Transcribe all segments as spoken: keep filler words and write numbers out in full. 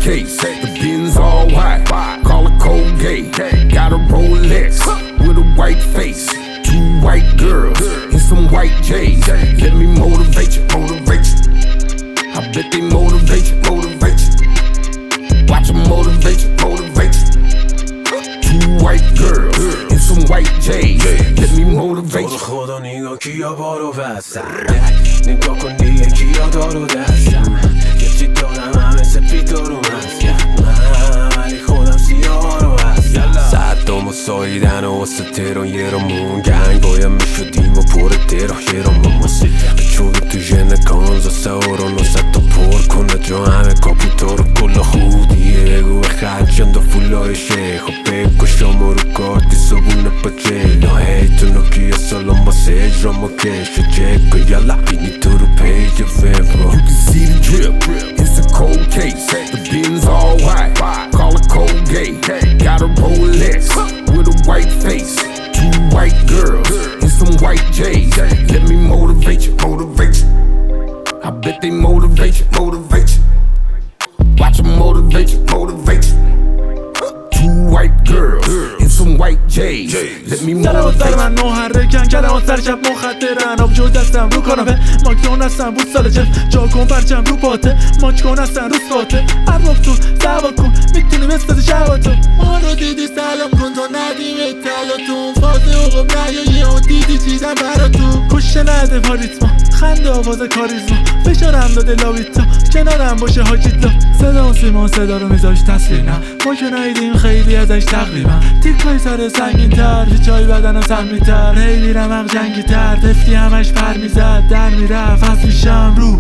case, the Benz all white, call it Colgate. Got a Rolex with a white face, two white girls and some white J's. Let me motivate you, motivate you. I bet they motivate you, motivate you. Watch them motivate you, motivate you. Two white girls and some white J's. Let me motivate you. خدا نگاه کیا بارو بستن، نگاه کن دیگه کیا دارو دستن. یه چی دارم همه سپید دارو مسکن، من ولی خودم سیاه رو هستم. صدام و ساییدن و واسه تهران یه را مون گنگ باید میشدیم و پر تهران یه را مماسی چون تو ژن کانزاس اوران و ست تا پر کنه جا همه کاپوتا رو کلا خودیه گوه خرچند و فولای شیخ و بگو شما رو کارتی صبونه پاچه لاهی تو نوکیه سالان باسه اجرا ما کش و چک و یالا بینی تو رو پیج فیبرو. You can see the drip, it's a cold case, the Benz all white, call it Colgate. Got a Rolex with a white face, two white girls and some white J's. Let me motivate you, motivate you. I bet they motivate you, motivate you. Watch them motivate you, motivate you. Two white girls and some white J's. Let me سلامت motivate بر you. من محرکن کلمات سر شب مخدرن آبجو دستم رو کاناپه ماکدون هستم بود سال جلف جا کن پرچم رو پاته ماچ کن هستن رو ساته ارباب تو سوا کن میتونی بستازی شباتو ما رو دیدی سلام کن تا ندیم اطلاعاتون فاده اوقاب نیایی و دیدی چیزم برا تو کشه نده پاریتما خنده آواز کاریزما فشارم داده لاویتا کنارم باشه حاجیتا صدا و سیما صدا رو میذاش تصویر نه ما که نایدیم خیلی ازش تقریبا تیکای سر سنگین تر چای بدنم سمی تر هی میرم هم جنگی تر تفتی همش پر میزد در میرفت از میشم رو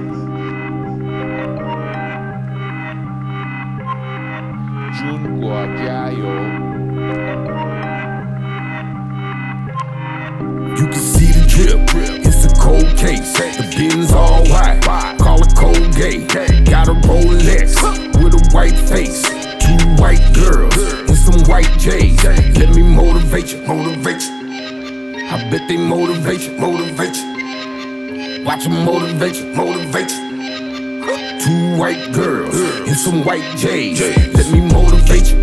Giungo a Chiaio. You can see the drip, it's a cold case, the Benz all white, call it Colgate. Got a Rolex with a white face, two white girls and some white J's. Let me motivate you, motivate you. I bet they motivate you, motivate you. Watch them motivate you, motivate you. Two white girls and some white J's. Let me motivate you.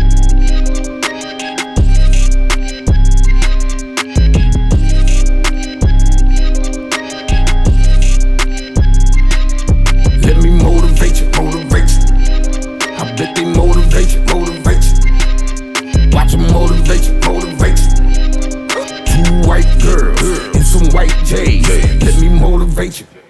Let me motivate you, motivate you. I bet they motivate you, motivate you. Watch them motivate you, motivate you. Two white girls and some white J's. Let me motivate you.